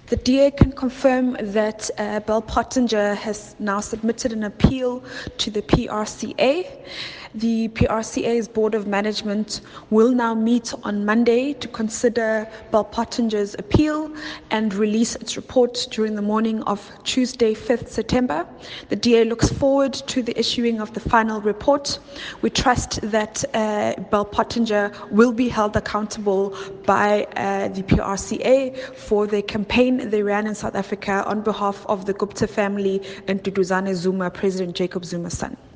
The DA can confirm that Bell Pottinger has now submitted an appeal to the PRCA. The PRCA's Board of Management will now meet on Monday to consider Bell Pottinger's appeal and release its report during the morning of Tuesday, 5th September. The DA looks forward to the issuing of the final report. We trust that Bell Pottinger will be held accountable by the PRCA for their campaign they ran in South Africa on behalf of the Gupta family and Duduzane Zuma, President Jacob Zuma's son.